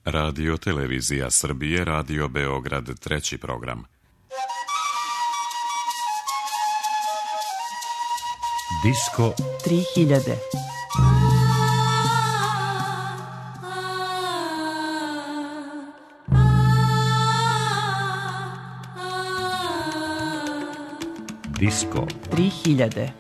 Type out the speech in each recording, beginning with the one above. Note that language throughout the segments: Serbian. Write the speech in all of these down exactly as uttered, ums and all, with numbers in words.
Radio Televizija Srbije, Radio Beograd, treći program. Disko tri hiljade. Disko tri hiljade.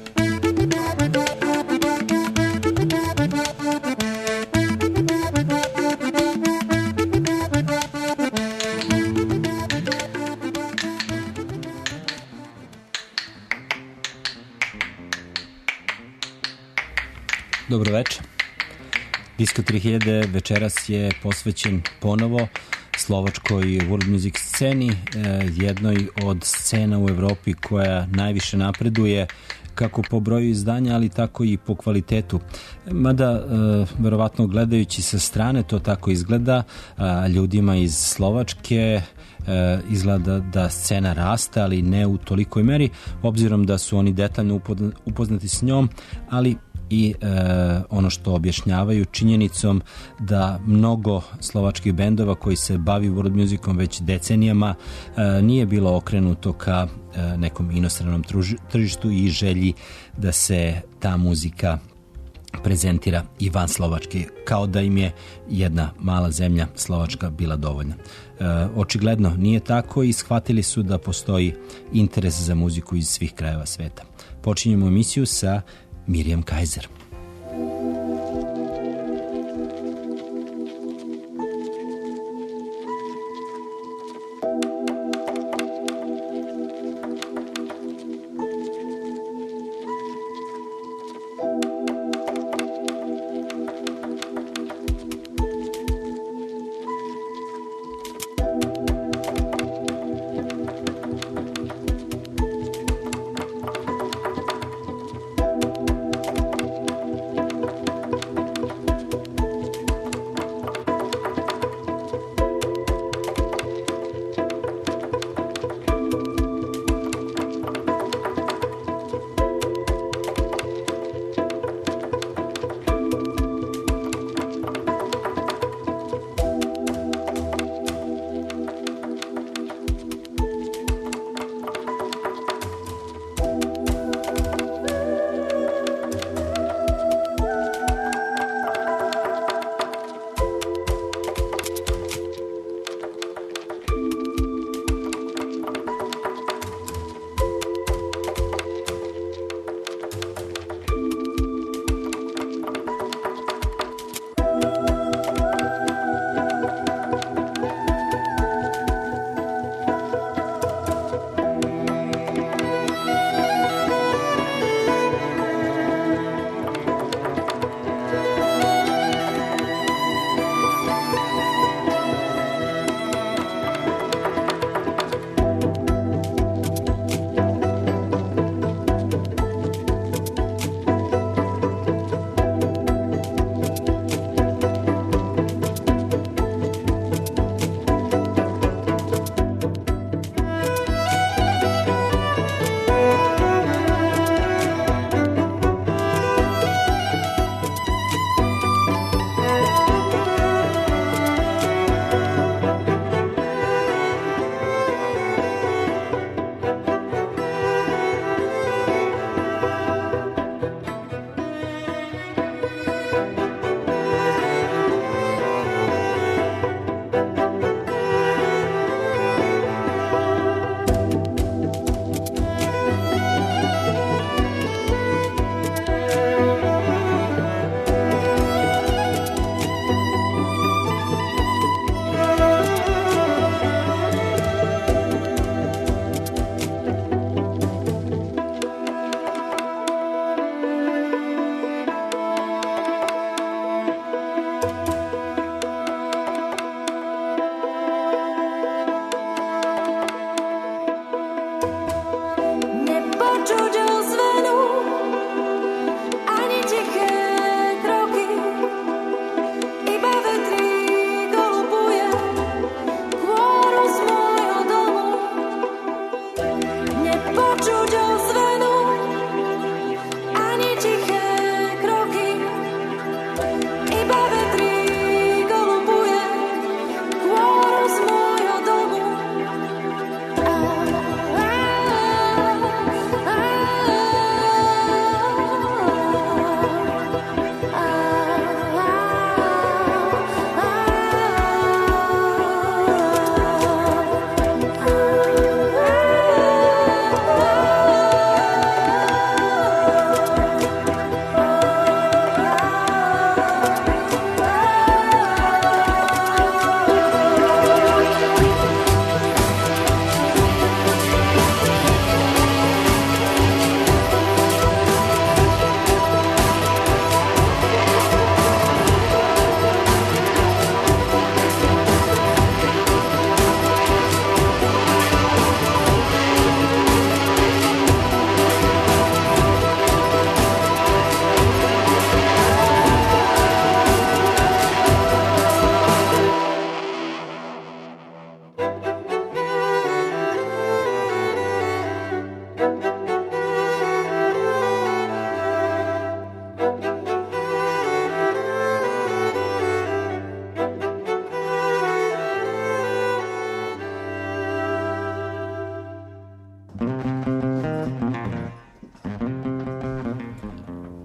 Dobro večer. Disko tri hiljade večeras je posvećen ponovo slovačkoj world music sceni, jednoj od scena u Evropi koja najviše napreduje kako po broju izdanja, ali tako i po kvalitetu. Mada, verovatno gledajući sa strane, to tako izgleda, ljudima iz Slovačke izgleda da scena raste, ali ne u tolikoj meri, obzirom da su oni detaljno upoznati s njom, ali i e, ono što objašnjavaju činjenicom da mnogo slovačkih bendova koji se bavi world musicom već decenijama e, nije bilo okrenuto ka e, nekom inostranom tržištu i želji da se ta muzika prezentira i van Slovačke, kao da im je jedna mala zemlja Slovačka bila dovoljna. E, očigledno nije tako i shvatili su da postoji interes za muziku iz svih krajeva sveta. Počinjemo emisiju sa Mirjam Kajzer.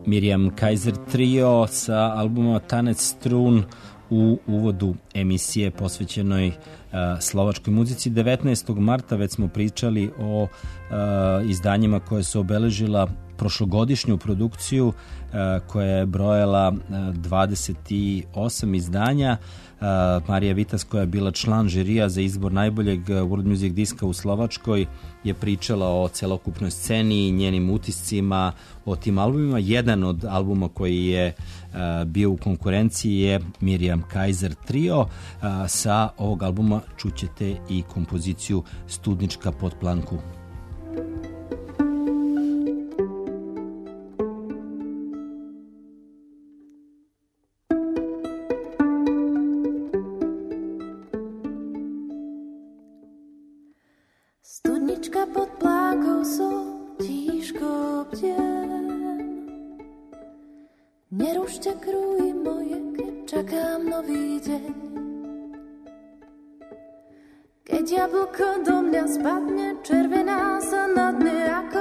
Mirjam Kaiser Trio sa albuma Tanec strun u uvodu emisije posvećenoj uh, slovačkoj muzici. devetnaestog marta već smo pričali o uh, izdanjima koje su obeležila prošlogodišnju produkciju uh, koja je brojala uh, dvadeset osam izdanja. Uh, Marija Vitas, koja je bila član žirija za izbor najboljeg world music diska u Slovačkoj, je pričala o celokupnoj sceni, njenim utiscima, o tim albumima. Jedan od albuma koji je uh, bio u konkurenciji je Mirjam Kaiser Trio. Uh, sa ovog albuma čućete i kompoziciju Studnička pod planku. Studnička pod plánkou som tížko bdiem. Nerušte krúhy moje, keď čakám nový deň. Keď jablko do mňa spadne, červená sa na dne ako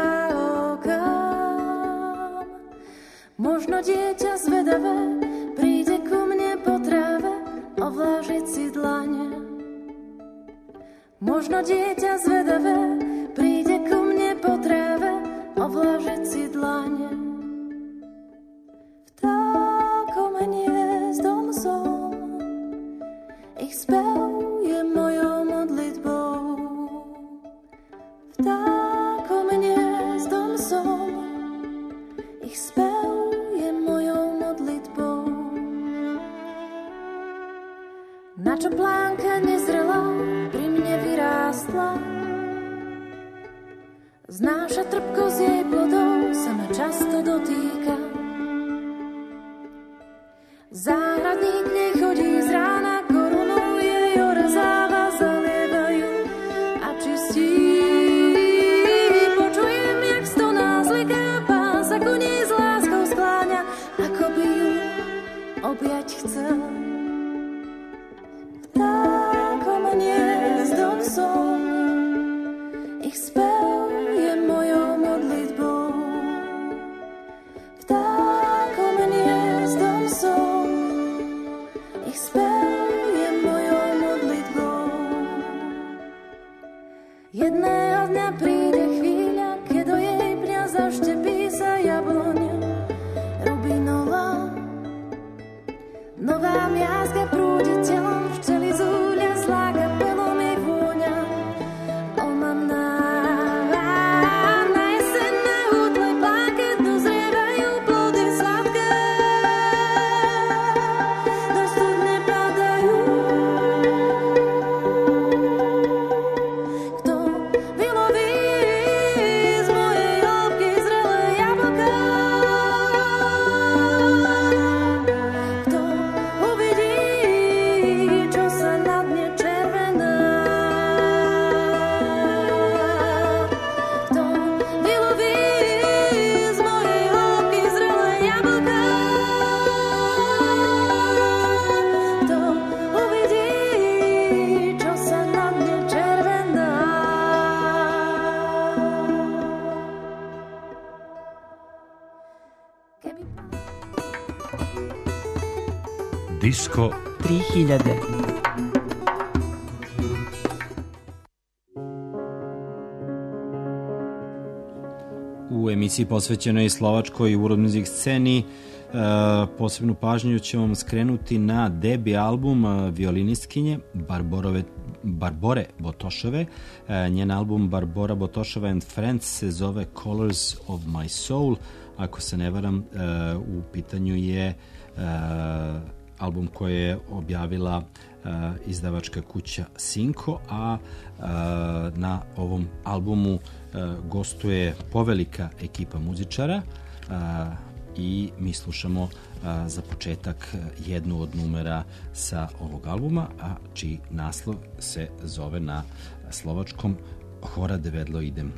drahokam. Možno dieťa zvedavé príde ku mne po tráve ovlážiť si dlane. Možno dieťa zvedavé príde ku mne po tráve ovlážiť si dlane. Vtákom hniezdom som, ich spev je mojou modlitbou. Vtákom hniezdom som, ich spev je mojou modlitbou. Na čo plánka nezrela pri mne vyrástla, znáša trpkosť jej plodov sa ma často dotýka. Záhradník nej chodí z rána, korunou jej orezáva, zalievajú a čistí. Počujem, jak stoná zliká, pán sa ku nej s láskou skláňa, ako by ju objať chcel. Vtákom hniezdom som, ich spev je mojou modlitbou. Vtákom hniezdom som, ich spev je mojou modlitbou. Jedného dňa príde chvíľa, keď do jej pňa zaštepí sa jabloňa rubinová. Nová miazga prúdi telom, včely zúľa, sláka pelom jej vôňa omamná. Na jeseň na útlej plánke dozrievajú plody sladké, do studne padajú. Kto vyloví z mojej hĺbky zrelé jablká? Kto uvidí, čo sa na dne červená? Kto vyloví z mojej hĺbky zrelé jablká? Kto uvidí, čo sa na dne červená? Keby... Disko tri hiljade. U emisiji posvećenoj slovačkoj world music sceni e, posebnu pažnju ćemo vam skrenuti na debi album e, violinistkinje Barborove, Barbore Botoševe. E, njen album Barbora Botoševa and Friends se zove Colors of My Soul. Ako se ne varam, e, u pitanju je e, album koji je objavila uh, izdavačka kuća Sinko, a uh, na ovom albumu uh, gostuje povelika ekipa muzičara uh, i mi slušamo uh, za početak jednu od numera sa ovog albuma, a čiji naslov se zove na slovačkom Hora de vedlo idem.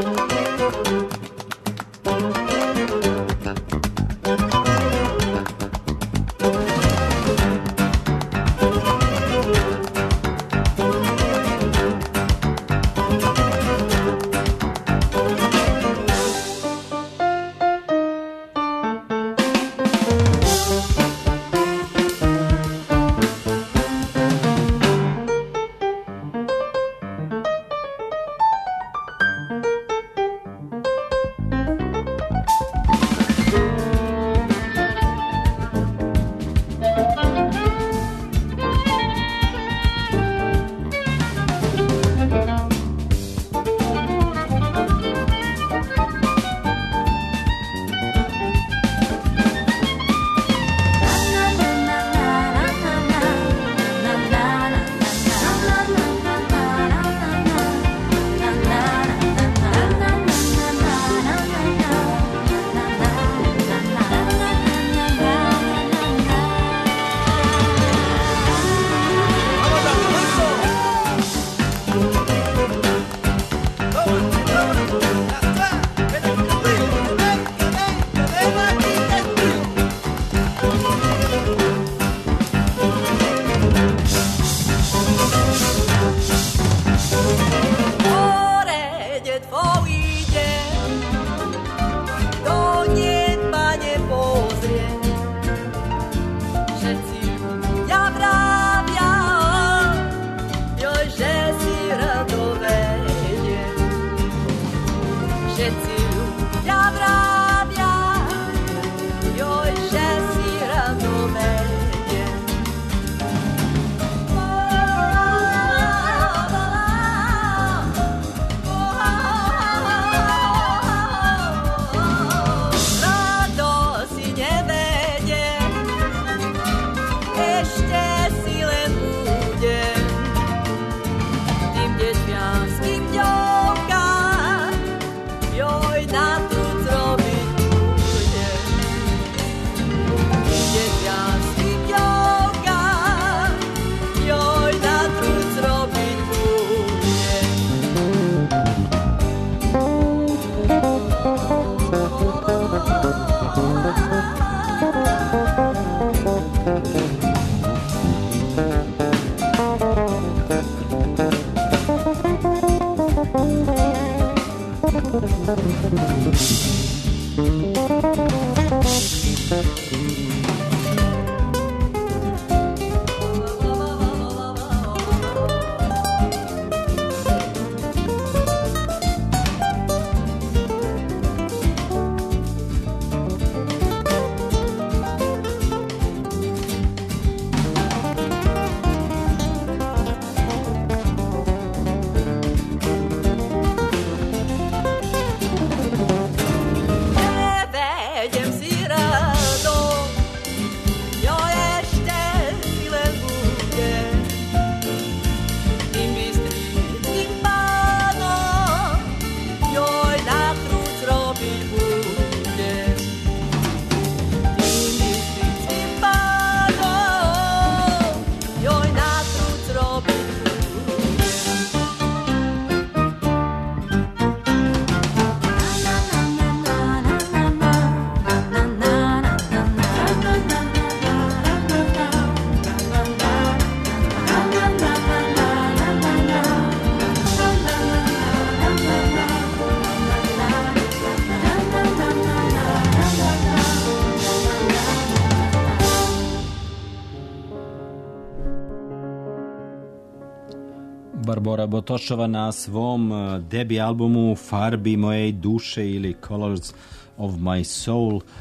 Barbora Botošova na svom debi albumu Farbi moje duše ili Colors of my soul, uh,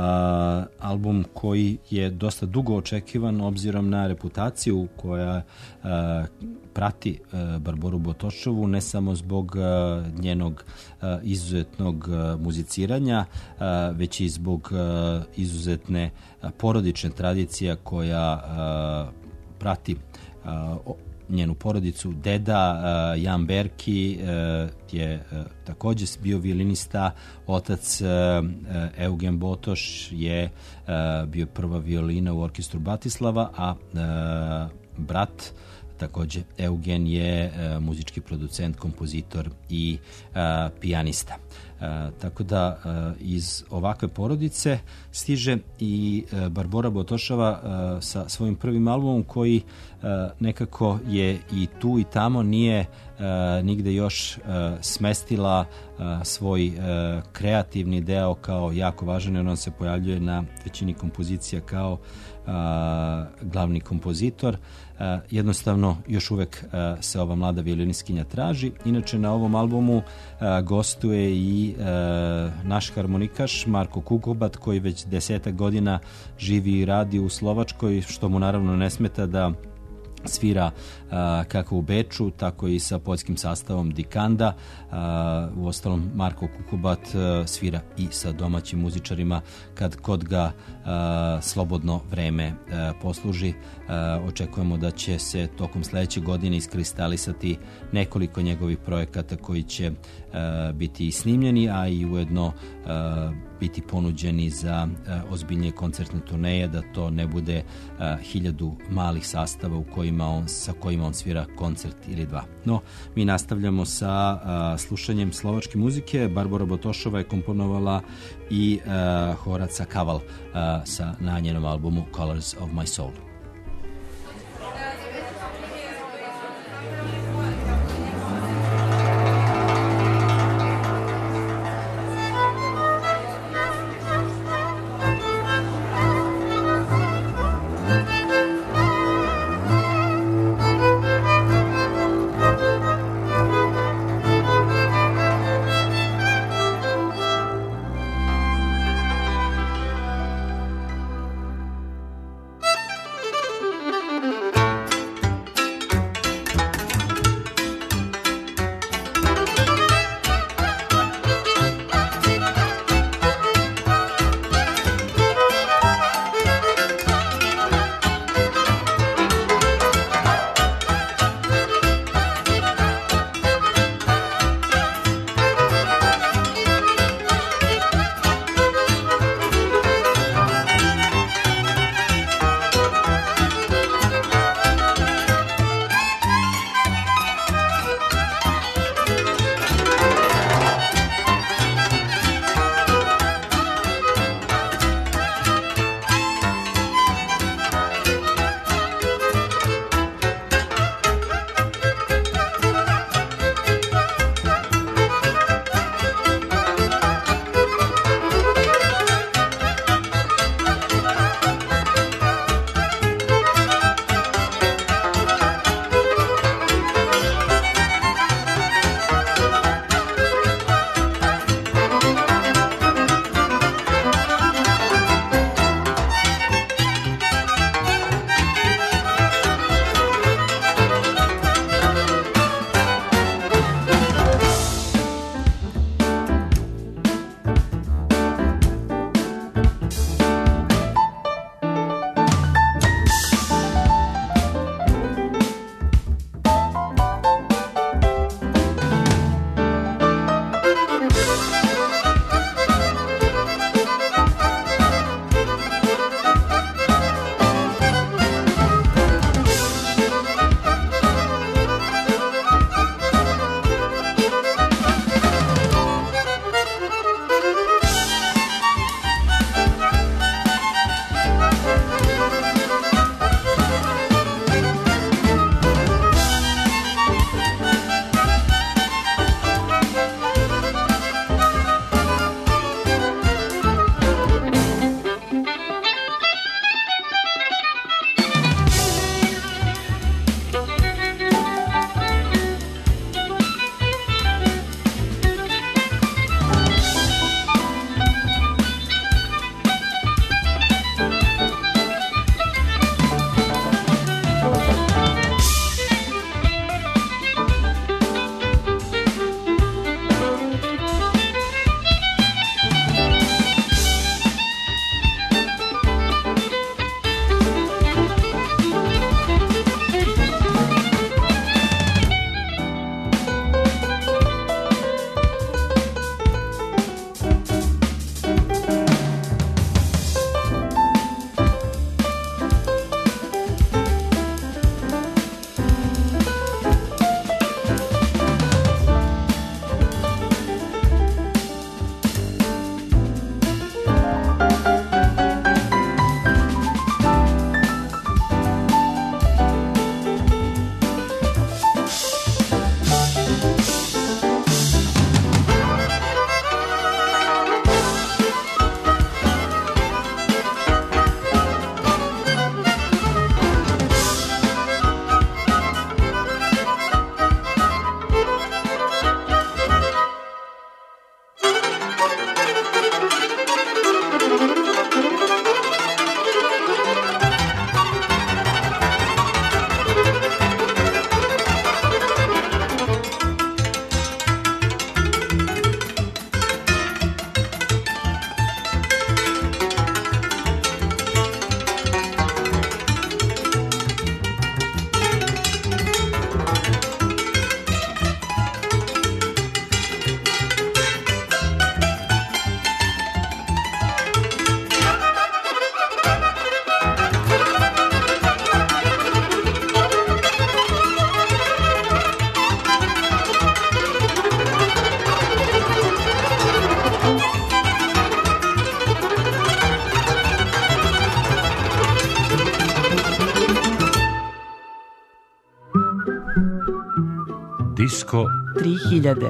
album koji je dosta dugo očekivan obzirom na reputaciju koja uh, prati uh, Barboru Botošovu, ne samo zbog uh, njenog uh, izuzetnog uh, muziciranja, uh, već i zbog uh, izuzetne uh, porodične tradicije koja uh, prati uh, njenu porodicu. Deda uh, Jan Berki uh, je uh, također bio violinista, otac uh, Eugen Botoš je uh, bio prva violina u orkestru Bratislava, a uh, brat takođe Eugen je uh, muzički producent, kompozitor i uh, pijanista. Uh, tako da uh, iz ovakve porodice stiže i uh, Barbora Botošova uh, sa svojim prvim albumom koji uh, nekako je i tu i tamo nije uh, nigde još uh, smestila uh, svoj uh, kreativni deo kao jako važan, jer on se pojavljuje na većini kompozicija kao uh, glavni kompozitor. Uh, jednostavno još uvek uh, se ova mlada violiniskinja traži. Inače na ovom albumu uh, gostuje i uh, naš harmonikaš Marko Kukobat, koji već desetak godina živi i radi u Slovačkoj, što mu naravno ne smeta da svira a, kako u Beču, tako i sa poljskim sastavom Dikanda. A, u ostalom Marko Kukobat a, svira i sa domaćim muzičarima kad kod ga a, slobodno vreme a, posluži. A, očekujemo da će se tokom sledeće godine iskristalisati nekoliko njegovih projekata koji će a, biti i snimljeni, a i ujedno a, biti ponuđeni za uh, ozbiljnije koncertne turneje, da to ne bude uh, hiljadu malih sastava u kojima on, sa kojima on svira koncert ili dva. No, mi nastavljamo sa uh, slušanjem slovačke muzike. Barbora Botošova je komponovala i uh, Horaca Kaval uh, sa, na njenom albumu Colors of My Soul. Disko tri hiljade.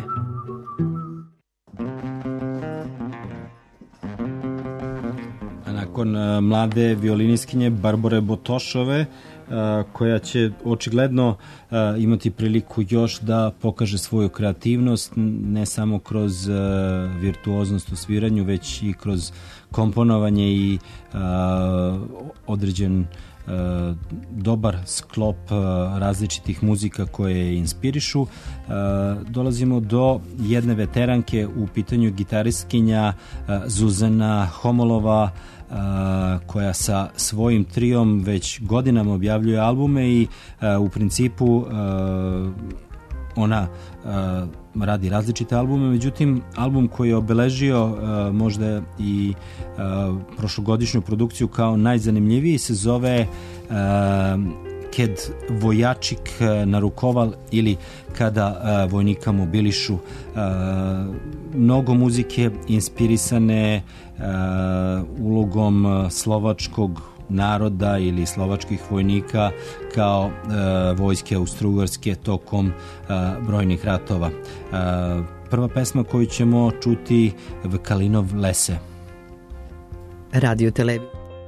Nakon uh, mlade violiniskinje Barbore Botošove, uh, koja će očigledno uh, imati priliku još da pokaže svoju kreativnost, ne samo kroz uh, virtuoznost u sviranju, već i kroz komponovanje i uh, određen uh, dobar sklop uh, različitih muzika koje je inspirišu. Uh, dolazimo do jedne veteranke, u pitanju gitaristkinja uh, Zuzana Homolova, Uh, koja sa svojim triom već godinama objavljuje albume i uh, u principu uh, ona uh, radi različite albume, međutim album koji je obeležio uh, možda i uh, prošlogodišnju produkciju kao najzanimljiviji se zove uh, Kad vojačik narukoval ili Kada uh, vojnika mobilišu. Uh, mnogo muzike inspirisane uh, ulogom slovačkog naroda ili slovačkih vojnika kao uh, vojske Austro-Ugarske tokom uh, brojnih ratova. Uh, prva pesma koju ćemo čuti v Kalinov lese. Radio Televizija.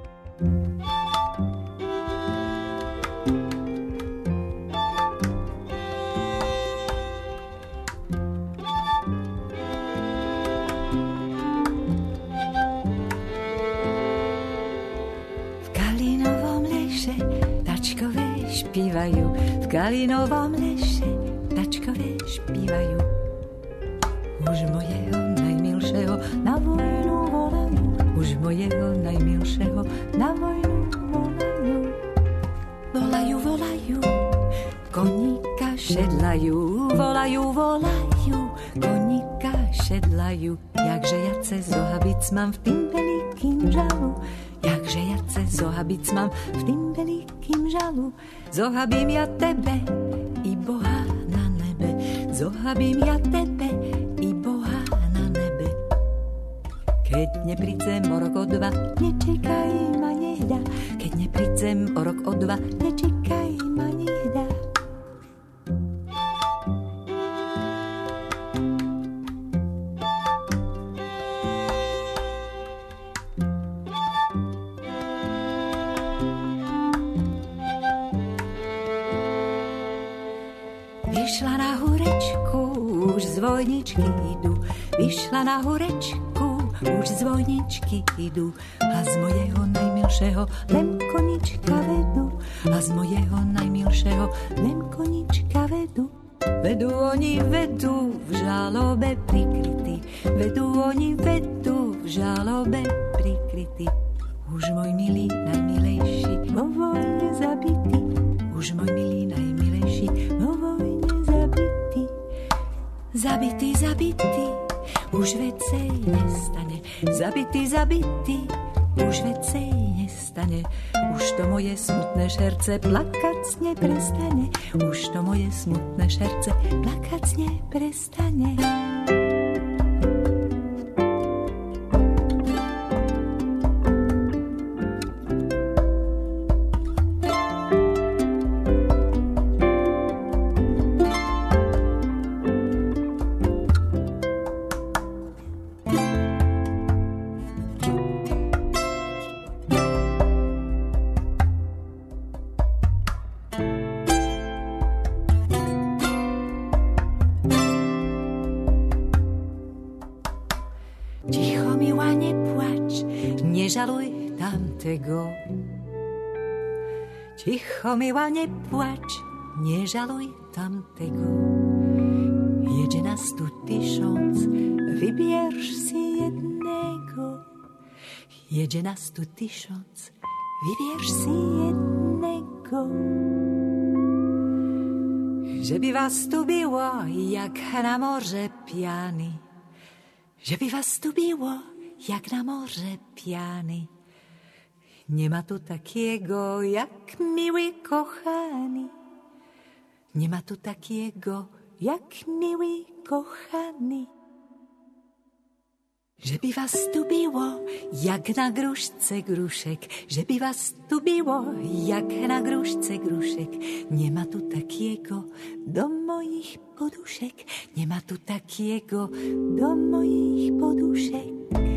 Špívajú, v Kalinovom leše tačkové špívajú. Už mojeho najmilšieho na vojnu volajú, už mojeho najmilšieho na vojnu volajú. Volajú, volajú, koníka šedlajú, volajú, volajú, koníka šedlajú. Jakže ja cez zohabic mám v tým veľkým žalu, jakže ja cez zohabic mám v tým veľkým žalu. Zohabím ja tebe i Boha na nebe, zohabím ja tebe i Boha na nebe. Keď neprídem o rok o dva, nečekaj ma nehda, keď neprídem o rok o dva, nečekaj ma nehda. Vyšla na hurečku, už zvojničky idú. Vyšla na hurečku, už zvojničky idú. A z mojeho najmilšieho len konička vedú. A z mojeho najmilšieho len konička vedú. Vedú oni, vedú v žalobe prikrytí. Vedú oni, vedú v žalobe prikrytí. Už môj milý, najmilejší, vo vojne zabitý. Už môj milý, najmilejší, vo vojne zabitý, zabitý, zabitý, už vecej nestane. Zabitý, zabitý, už vecej nestane. Už to moje smutné šerce plakať neprestane. Už to moje smutné šerce plakať neprestane. Nežaluj tamtego. Ticho miła, nie płacz, nie żaluj tamtego. Jedzie nas tu tysiąc, wybierz si jednego. Jedzie nas tu tysiąc, wybierz si jednego. Żeby was tu było, jak na morze piany. Żeby was tu było, jak na morze piany. Nie ma tu takiego, jak miły kochany. Nie ma tu takiego, jak miły kochany. Żeby was tu było, jak na gruszce gruszek. Żeby was tu było, jak na gruszce gruszek. Nie ma tu takiego, do mojich podušek. Nemá tu takiego do mojich podušek.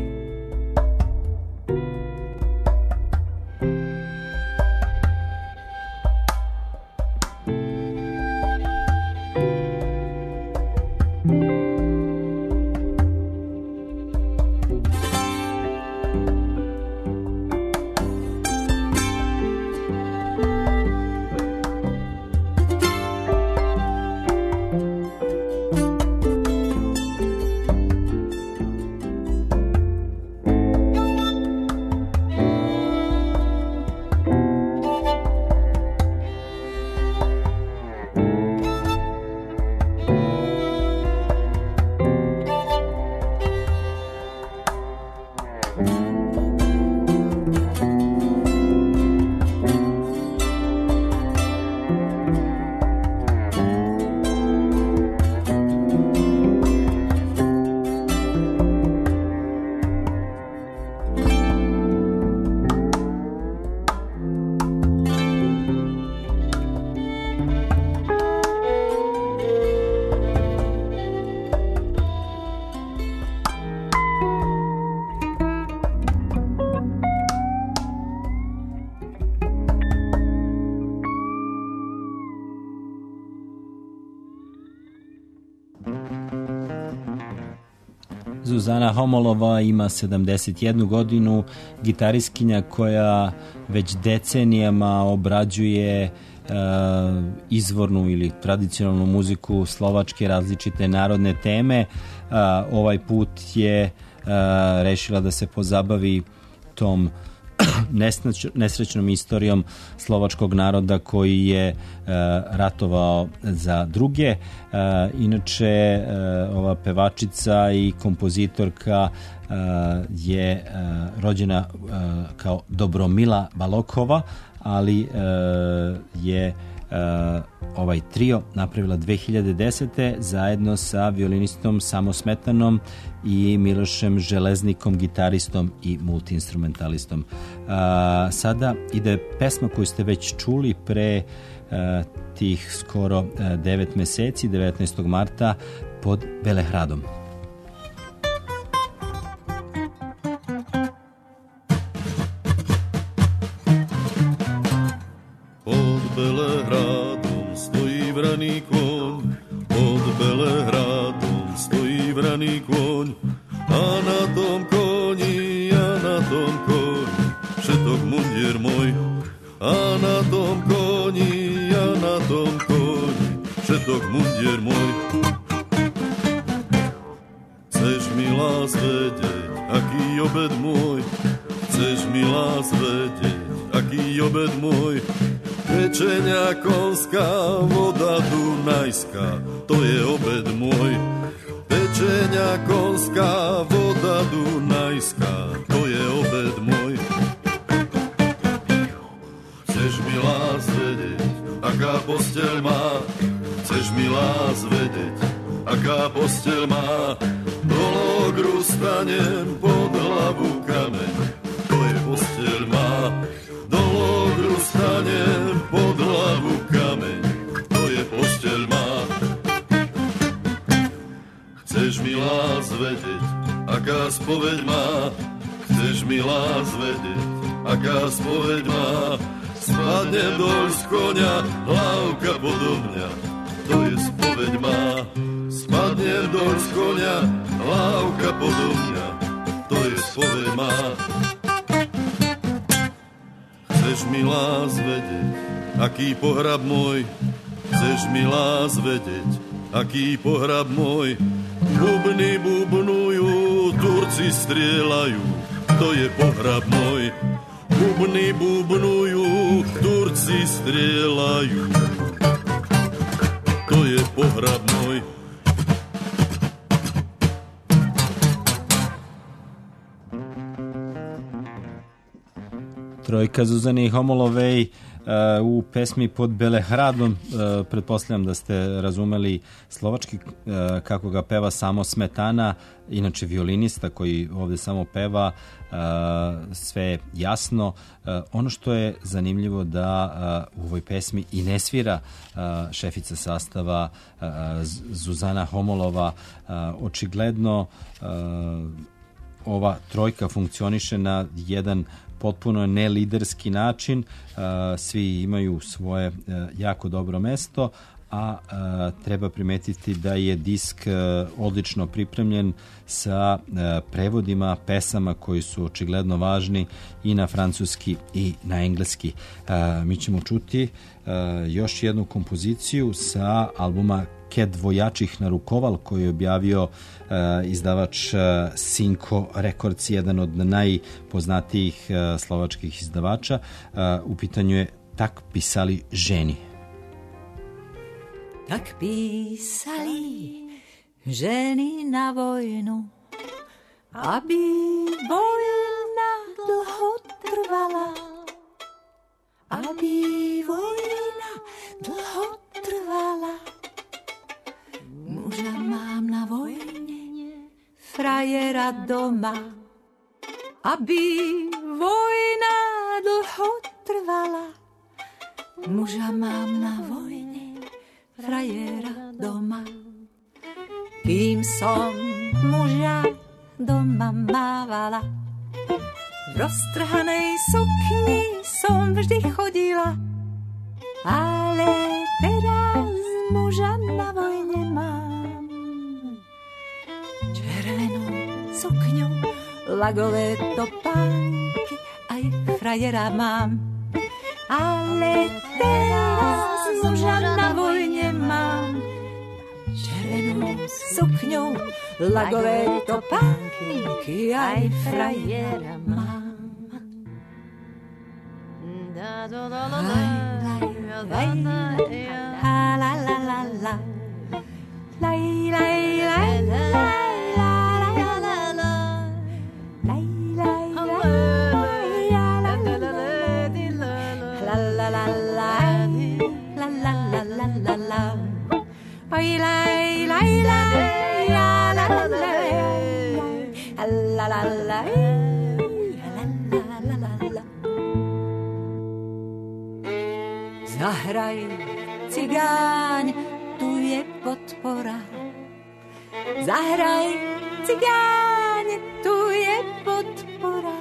Zuzana Homolova ima sedamdeset jednu godinu, gitariskinja koja već decenijama obrađuje e, izvornu ili tradicionalnu muziku slovačke, različite narodne teme. E, ovaj put je e, rešila da se pozabavi tom nesrećnom istorijom slovačkog naroda koji je e, ratovao za druge. E, inače, e, ova pevačica i kompozitorka e, je e, rođena e, kao Dobromila Balokova, ali e, je Uh, ovaj trio napravila dve hiljade desete zajedno sa violinistom Samo Smetanom i Milošem Železnikom, gitaristom i multiinstrumentalistom. Uh, sada ide pesma koju ste već čuli pre uh, tih skoro uh, devet meseci, devetnaestog marta, Pod Belehradom. Belehradom stojí vraný koň, pod Belehradom stojí vraný koň, a na tom koni, a na tom koni, všetok mundier môj, a na tom koni, a na tom koni, všetok mundier môj. Chceš mi lás vedieť, aký obed môj, chceš mi lás vedieť, aký obed môj, pečenia konská, voda dunajská, to je obed môj. Pečenia konská, voda dunajská, to je obed môj. Chceš mi lás vedieť, aká posteľ má, chceš mi lás vedieť, aká posteľ má, do logru stanem pod hlavu kameň, to je posteľ má. Do logru stanem pod hlavu kameň, to je posteľ má. Chceš mi lás vedieť, aká spoveď má, chceš mi lás vedieť, aká spoveď má, spadnem doľ z konia, hlavka podo mňa, to je spoveď má. Spadnem doľ z konia, hlavka podo mňa, to je spoveď má. Chceš mi lás vedieť, aký pohrab môj, chceš mi lás vedieť, aký pohrab môj, bubny bubnujú, Turci strieľajú, to je pohrab môj. Bubny bubnujú, Turci strieľajú, to je pohrab môj. Trojka Zuzany Homolovej u pesmi Pod Belehradom, pretpostavljam da ste razumeli slovački kako ga peva samo Smetana, inače violinista koji ovde samo peva, sve je jasno. Ono što je zanimljivo da u ovoj pesmi i ne svira šefica sastava Zuzana Homolova. Očigledno ova trojka funkcioniše na jedan potpuno neliderski način, svi imaju svoje jako dobro mesto, a treba primetiti da je disk odlično pripremljen sa prevodima pesama koji su očigledno važni i na francuski i na engleski. Mi ćemo čuti još jednu kompoziciju sa albuma Ke dvojačih narukoval koji je objavio uh, izdavač uh, Cinco Records, jedan od najpoznatijih uh, slovačkih izdavača. Uh, u pitanju je Tak pisali ženi. Tak písali ženy na vojnu, aby vojna dlho trvala, aby vojna dlho trvala. Muža mám na vojne, frajera doma, aby vojna dlho trvala. Muža mám na vojne, frajera doma. Kým som muža doma mávala, v roztrhanej sukni som vždy chodila, ale teraz muža na vojne mám. Červenú sukňu, lagové topánky, aj frajera mám, ale teraz muža na vojne mám. Červenú sukňu, lagové topánky, aj frajera mám. Laj, laj, la la la la la, laj, laj, laj, laj, la la la la la, laj, laj, laj, la la la la la, la la la la, la la la la la la, laj, laj, laj, laj, la la la la la, la la la. Zahraj, cigáň, tu je podpora. Zahraj, cigáň, tu je podpora.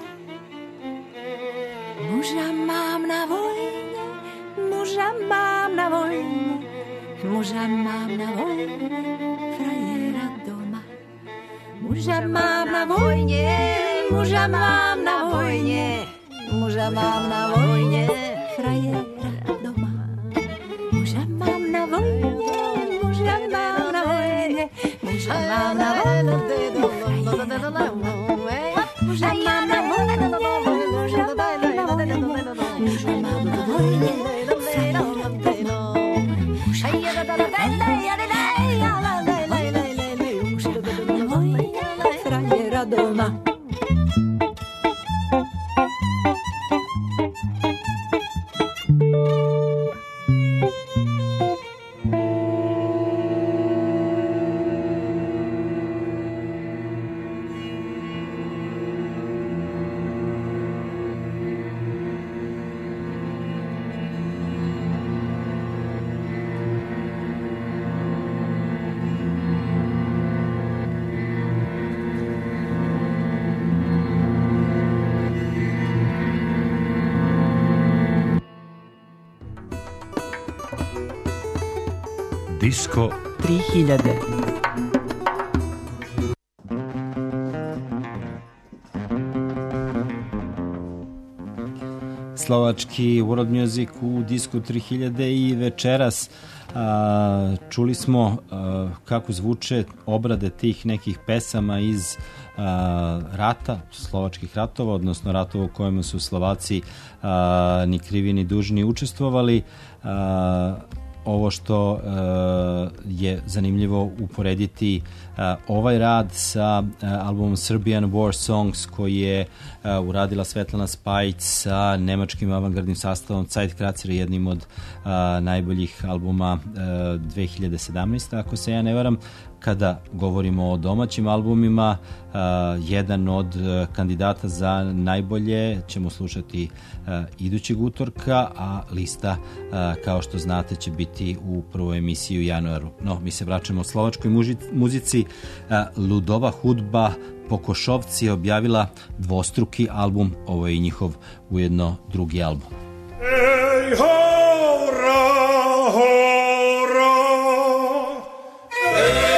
Muža mám na vojne, muža mám na vojne, muža mám na vojne, frajera doma. Muža mám na vojne, muža mám na vojne, muža mám na vojne, frajera doma. Muža mám na vojne, muža mám na vojne, muža mám na vojne, frajera doma. Muža mám na vojne, muža mám na vojne, muža mám na vojne, frajera doma. Muža mám na vojne, frajera doma. Disko tri hiljade. Slovački World Music u Disku tri hiljade i večeras a, čuli smo a, kako zvuče obrade tih nekih pesama iz a, rata, slovačkih ratova, odnosno ratova u kojima su Slovaci a, ni krivi ni dužni učestvovali. A, ovo što uh, je zanimljivo uporediti uh, ovaj rad sa uh, albumom Serbian War Songs koji je uh, uradila Svetlana Spajić sa nemačkim avangardnim sastavom Zeitkratzer, jednim od uh, najboljih albuma uh, dve hiljade sedamnaeste. Ako se ja ne varam, kada govorimo o domaćim albumima, uh, jedan od uh, kandidata za najbolje ćemo slušati uh, idućeg utorka, a lista, uh, kao što znate, će biti u prvoj emisiji u januaru. No, mi se vraćamo slovačkoj muzici. Uh, Ludova hudba Pokošovci je objavila dvostruki album, ovo je i njihov ujedno drugi album. Ej, hora, hora, ej.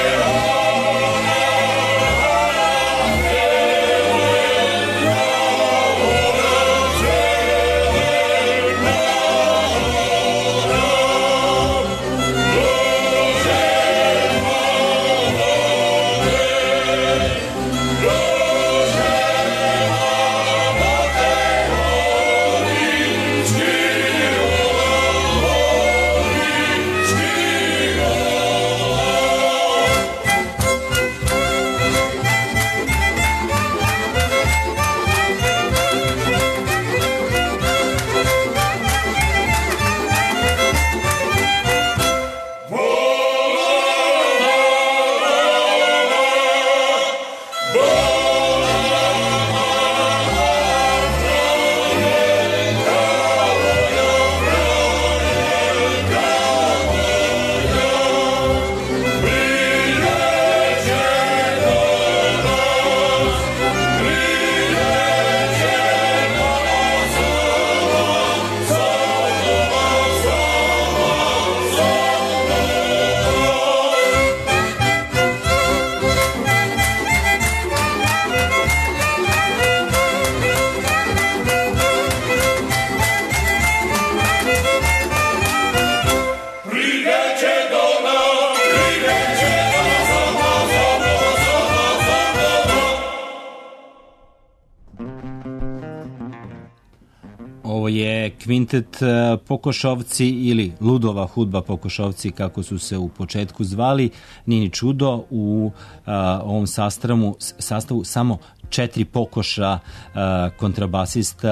Kvintet Pokošovci ili Ludova hudba Pokošovci, kako su se u početku zvali. Nini čudo, u a, ovom sastavu, sastavu samo četiri pokoša, a, kontrabasista,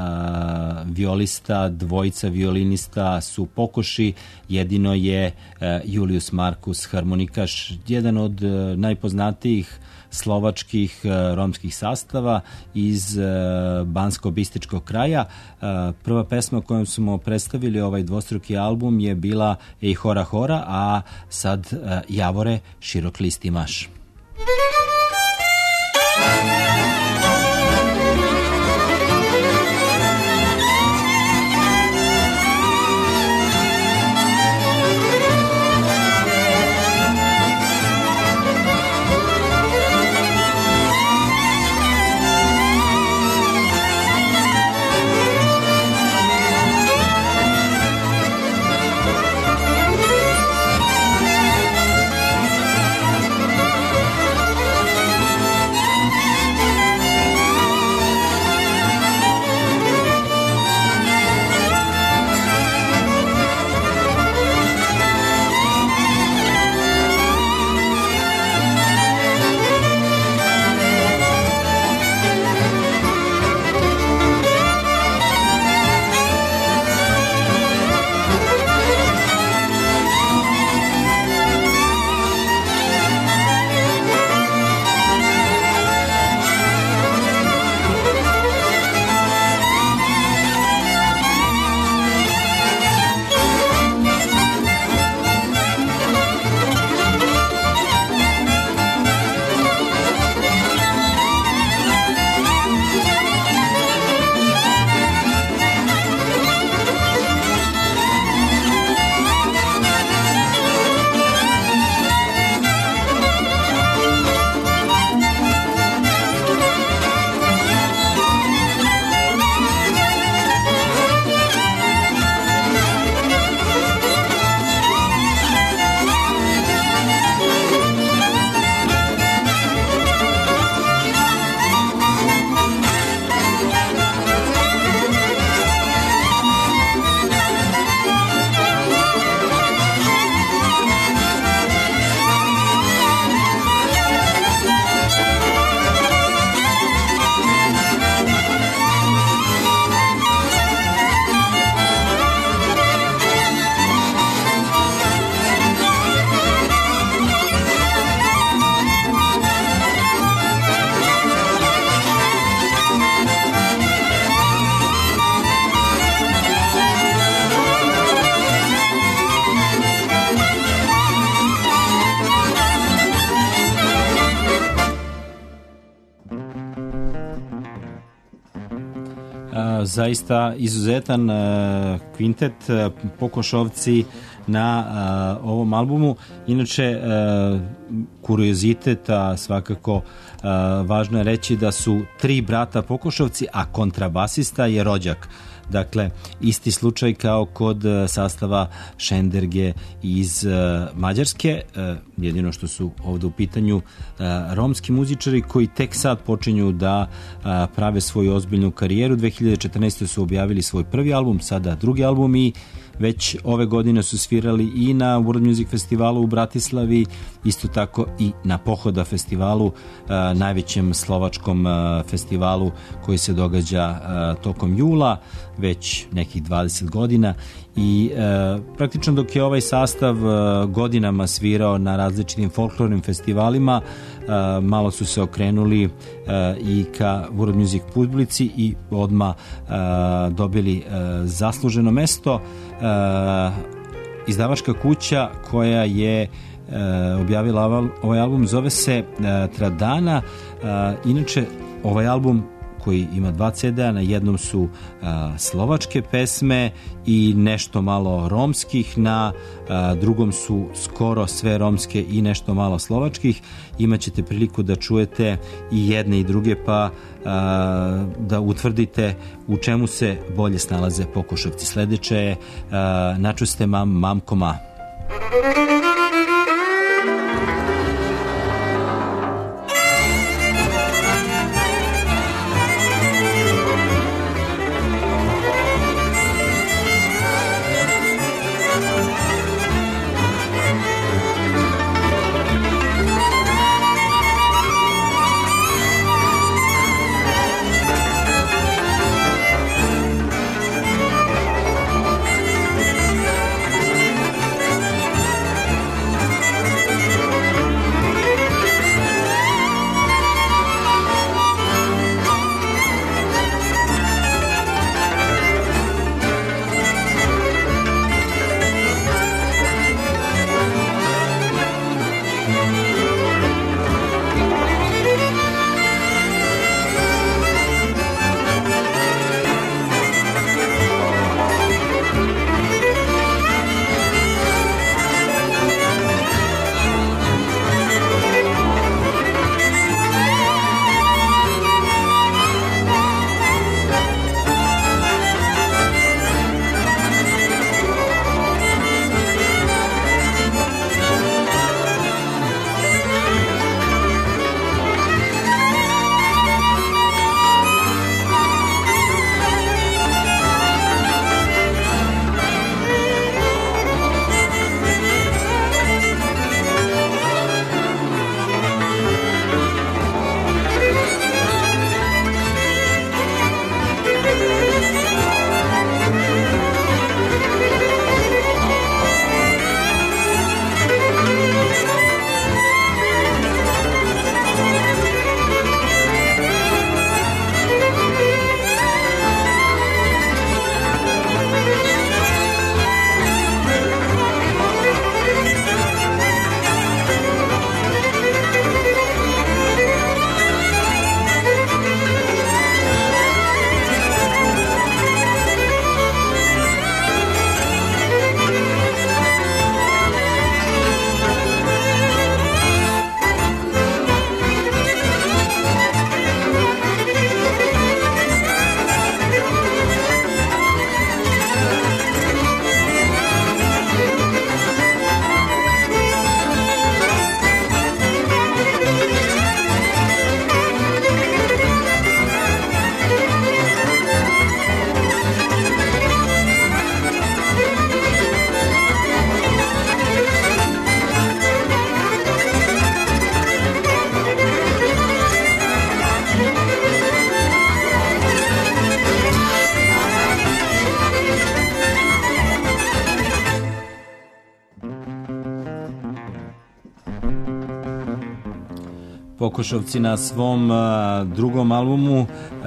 a, violista, dvojica violinista su pokoši, jedino je a, Julius Markus, harmonikaš, jedan od a, najpoznatijih slovačkih romskih sastava iz Bansko-Bistričkog kraja. Prva pesma kojom smo predstavili ovaj dvostruki album je bila Ej hora hora, a sad Javore, širok list imaš. Ej Zaista izuzetan kvintet, Pokošovci na ovom albumu. Inače, kuriozitet, a svakako važno je reći da su tri brata Pokošovci, a kontrabasista je rođak. Dakle, isti slučaj kao kod sastava Šenderge iz Mađarske, jedino što su ovdje u pitanju romski muzičari koji tek sad počinju da prave svoju ozbiljnu karijeru. dve hiljade četrnaeste. su objavili svoj prvi album, sada drugi album, i već ove godine su svirali i na World Music Festivalu u Bratislavi, isto tako i na Pohoda festivalu, najvećem slovačkom festivalu koji se događa tokom jula, već nekih dvadeset godina. I e, praktično dok je ovaj sastav e, godinama svirao na različitim folklornim festivalima, e, malo su se okrenuli e, i ka World Music publici i odmah e, dobili e, zasluženo mesto. E, izdavačka kuća koja je e, objavila ovaj album zove se e, Tradana. E, inače, ovaj album koji ima dva ce de a, na jednom su a, slovačke pesme i nešto malo romskih, na a, drugom su skoro sve romske i nešto malo slovačkih. Imaćete priliku da čujete i jedne i druge, pa a, da utvrdite u čemu se bolje snalaze Pokošovci. Sledeće je a, Načuste mam, mamko ma. Pokošovci na svom uh, drugom albumu, uh,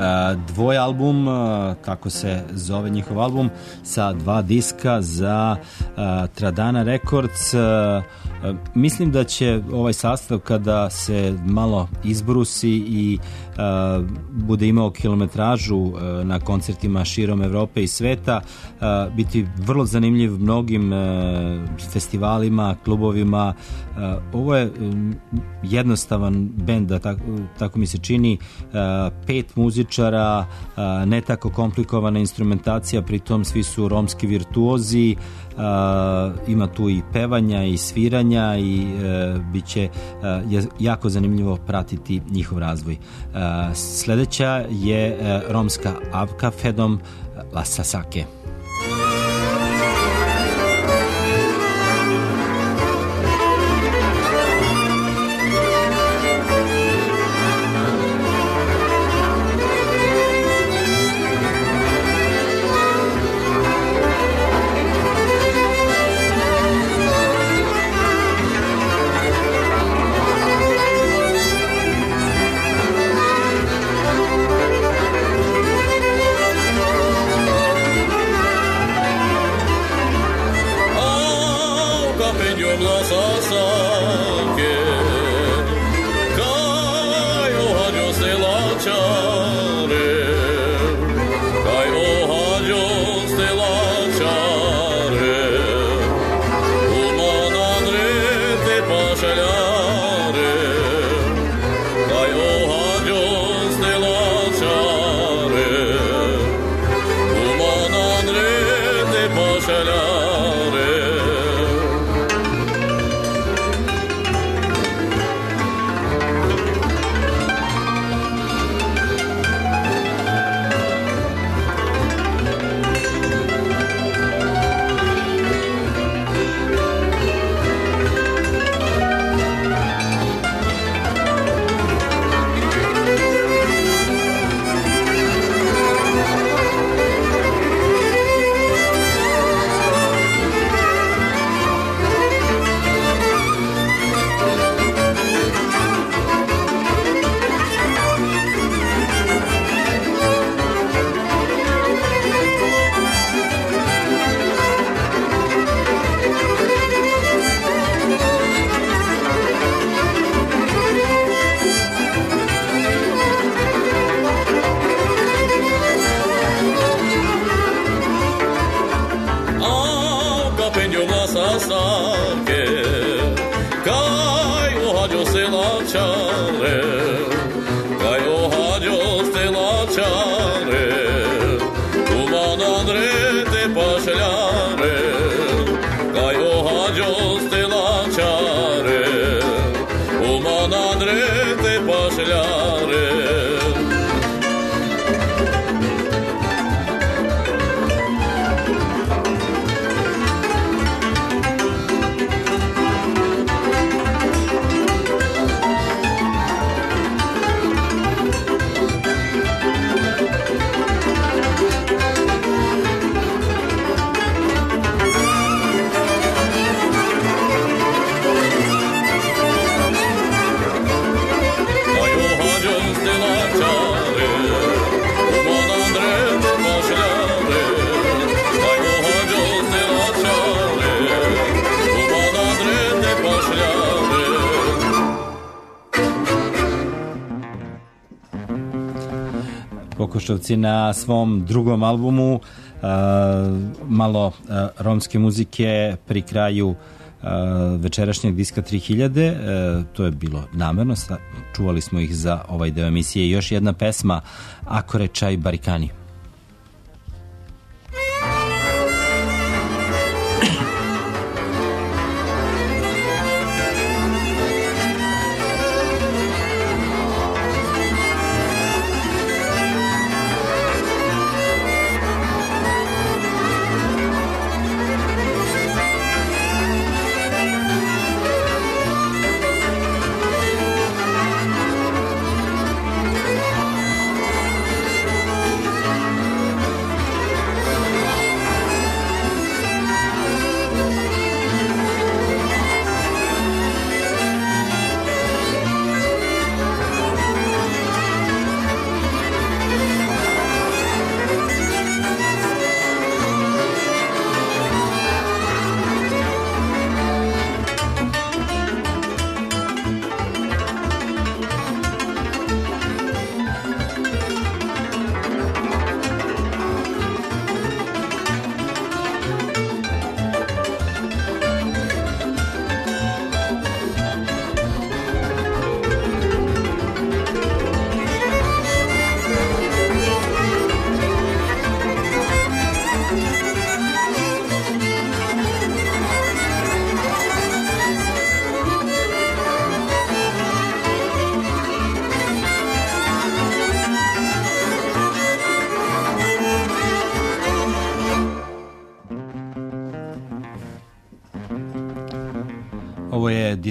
dvoj album, uh, tako se zove njihov album, sa dva diska za uh, Tradana Records. Uh, Mislim da će ovaj sastav kada se malo izbrusi i uh, bude imao kilometražu uh, na koncertima širom Evrope i sveta uh, biti vrlo zanimljiv mnogim uh, festivalima, klubovima. Uh, ovo je um, jednostavan bend, da tako, tako mi se čini, uh, pet muzičara, uh, ne tako komplikovana instrumentacija, pritom svi su romski virtuozi. Uh, ima tu i pevanja i sviranja i uh, bit će uh, jako zanimljivo pratiti njihov razvoj. Uh, sledeća je uh, romska Avka Fedom La Sasake. Kokošovci na svom drugom albumu uh, malo uh, romske muzike pri kraju uh, večerašnjeg diska tri hiljade. Uh, to je bilo namerno, čuvali smo ih za ovaj deo emisije. Još jedna pesma, Akore Čaj Barikani. Thank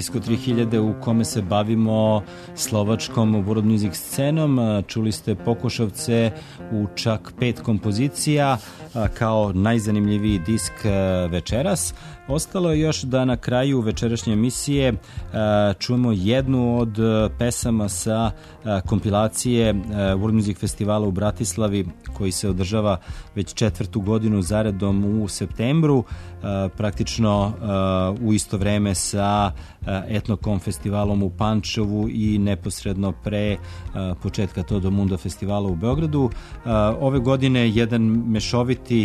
Disko tri hiljade u kome se bavimo slovačkom world music scenom. Čuli ste Pokušavce u čak pet kompozicija kao najzanimljiviji disk večeras. Ostalo je još da na kraju večerašnje emisije čujemo jednu od pesama sa kompilacije World Music Festivala u Bratislavi koji se održava već četvrtu godinu zaredom u septembru, praktično u isto vreme sa Etnokom festivalom u Pančevu i neposredno pre početka Todo Mundo festivala u Beogradu. Ove godine jedan mešoviti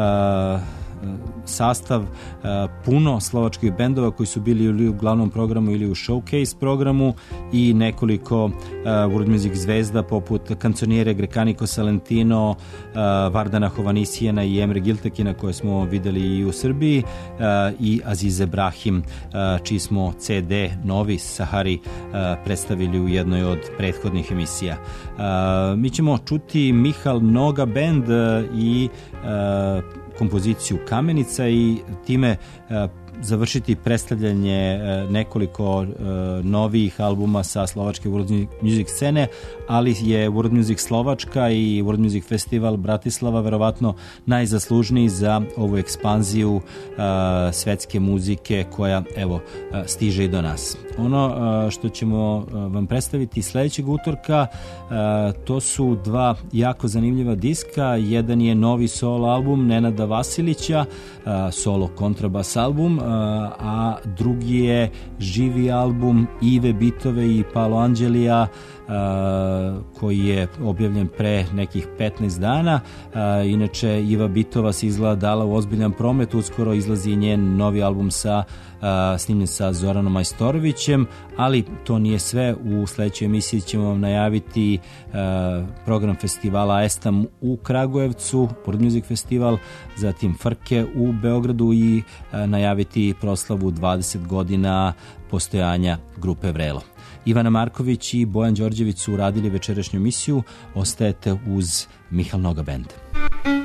sastav, puno slovačkih bendova koji su bili ili u glavnom programu ili u showcase programu i nekoliko world music zvezda poput Canzoniere Grecanico Salentino, Vardana Hovanisijena i Emre Giltekina koje smo videli i u Srbiji i Azize Brahim čiji smo ce de Novi Sahari predstavili u jednoj od prethodnih emisija. Mi ćemo čuti Mihal Noga band i kompoziciju Kamenica i time završiti predstavljanje nekoliko novih albuma sa slovačke world music scene, ali je World Music Slovačka i World Music Festival Bratislava verovatno najzaslužniji za ovu ekspanziju svetske muzike koja evo stiže i do nas. Ono što ćemo vam predstaviti sledećeg utorka, to su dva jako zanimljiva diska. Jedan je novi solo album Nenada Vasilića, solo kontrabas album, a drugi je živi album Ive Bitove i Paolo Anđelija koji je objavljen pre nekih petnaest dana. Inače, Iva Bitova se izgleda dala u ozbiljan promet, uskoro izlazi njen novi album sa snimljen sa Zoranom Majstorovićem, ali to nije sve. U sledećoj emisiji ćemo vam najaviti program festivala Estam u Kragujevcu, World Music Festival, zatim Frke u Beogradu i najaviti proslavu dvadeset godina postojanja grupe Vrelo. Ivana Marković i Bojan Đorđević su uradili večerašnju emisiju. Ostajete uz Mihal Noga band.